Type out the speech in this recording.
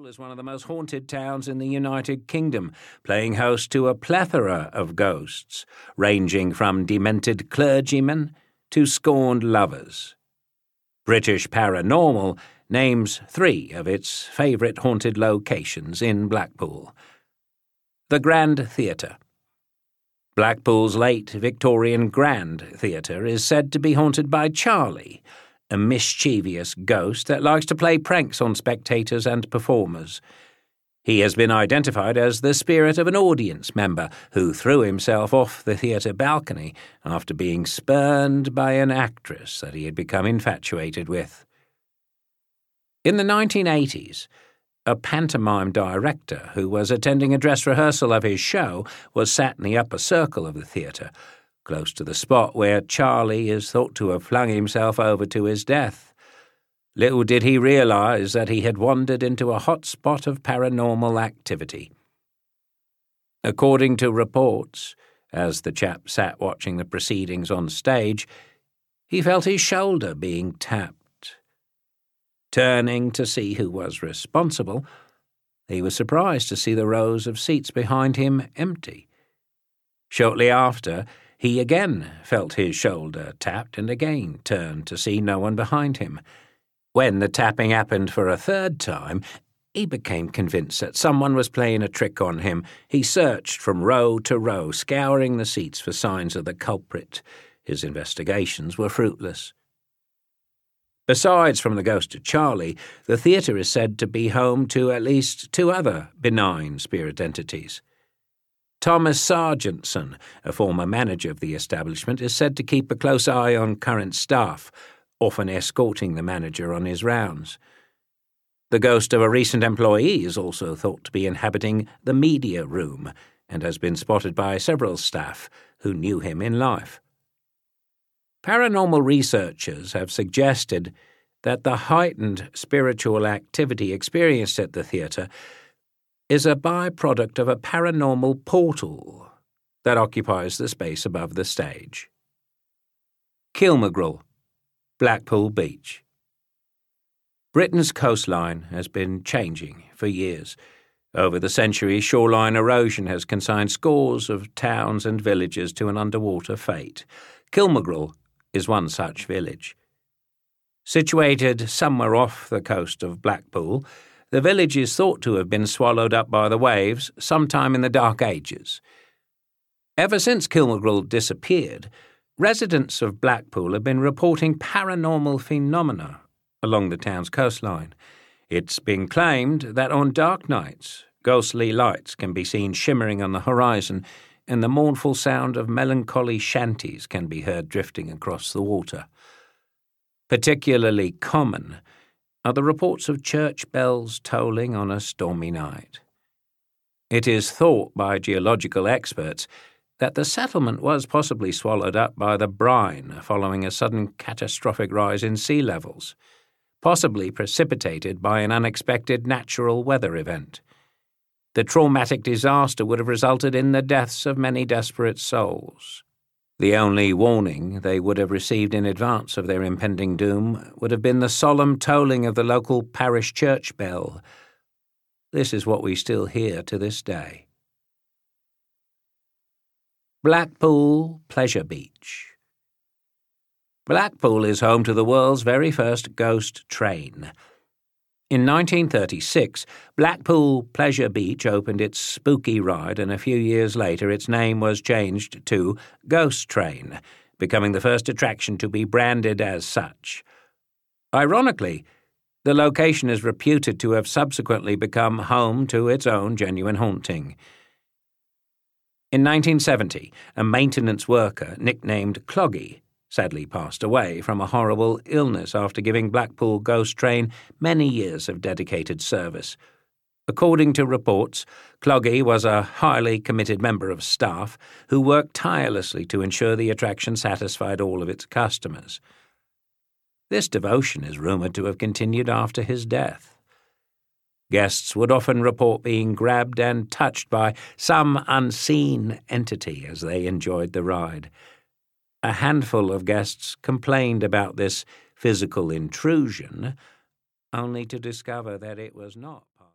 is one of the most haunted towns in the United Kingdom, playing host to a plethora of ghosts, ranging from demented clergymen to scorned lovers. British Paranormal names 3 of its favourite haunted locations in Blackpool. The Grand Theatre. Blackpool's late Victorian Grand Theatre is said to be haunted by Charlie, a mischievous ghost that likes to play pranks on spectators and performers. He has been identified as the spirit of an audience member who threw himself off the theatre balcony after being spurned by an actress that he had become infatuated with. In the 1980s, a pantomime director who was attending a dress rehearsal of his show was sat in the upper circle of the theatre, close to the spot where Charlie is thought to have flung himself over to his death. Little did he realise that he had wandered into a hot spot of paranormal activity. According to reports, as the chap sat watching the proceedings on stage, he felt his shoulder being tapped. Turning to see who was responsible, he was surprised to see the rows of seats behind him empty. Shortly after, he again felt his shoulder tapped and again turned to see no one behind him. When the tapping happened for a third time, he became convinced that someone was playing a trick on him. He searched from row to row, scouring the seats for signs of the culprit. His investigations were fruitless. Besides from the ghost of Charlie, the theatre is said to be home to at least 2 other benign spirit entities. Thomas Sargentson, a former manager of the establishment, is said to keep a close eye on current staff, often escorting the manager on his rounds. The ghost of a recent employee is also thought to be inhabiting the media room and has been spotted by several staff who knew him in life. Paranormal researchers have suggested that the heightened spiritual activity experienced at the theatre is a byproduct of a paranormal portal that occupies the space above the stage. Kilmagrel, Blackpool Beach. Britain's coastline has been changing for years. Over the centuries, shoreline erosion has consigned scores of towns and villages to an underwater fate. Kilmagrel is one such village. Situated somewhere off the coast of Blackpool, the village is thought to have been swallowed up by the waves sometime in the Dark Ages. Ever since Kilmagrel disappeared, residents of Blackpool have been reporting paranormal phenomena along the town's coastline. It's been claimed that on dark nights, ghostly lights can be seen shimmering on the horizon, and the mournful sound of melancholy shanties can be heard drifting across the water. Particularly common are the reports of church bells tolling on a stormy night. It is thought by geological experts that the settlement was possibly swallowed up by the brine following a sudden catastrophic rise in sea levels, possibly precipitated by an unexpected natural weather event. The traumatic disaster would have resulted in the deaths of many desperate souls. The only warning they would have received in advance of their impending doom would have been the solemn tolling of the local parish church bell. This is what we still hear to this day. Blackpool Pleasure Beach. Blackpool is home to the world's very first ghost train. In 1936, Blackpool Pleasure Beach opened its spooky ride, and a few years later its name was changed to Ghost Train, becoming the first attraction to be branded as such. Ironically, the location is reputed to have subsequently become home to its own genuine haunting. In 1970, a maintenance worker nicknamed Cloggy sadly passed away from a horrible illness after giving Blackpool Ghost Train many years of dedicated service. According to reports, Cloggy was a highly committed member of staff who worked tirelessly to ensure the attraction satisfied all of its customers. This devotion is rumoured to have continued after his death. Guests would often report being grabbed and touched by some unseen entity as they enjoyed the ride. A handful of guests complained about this physical intrusion, only to discover that it was not part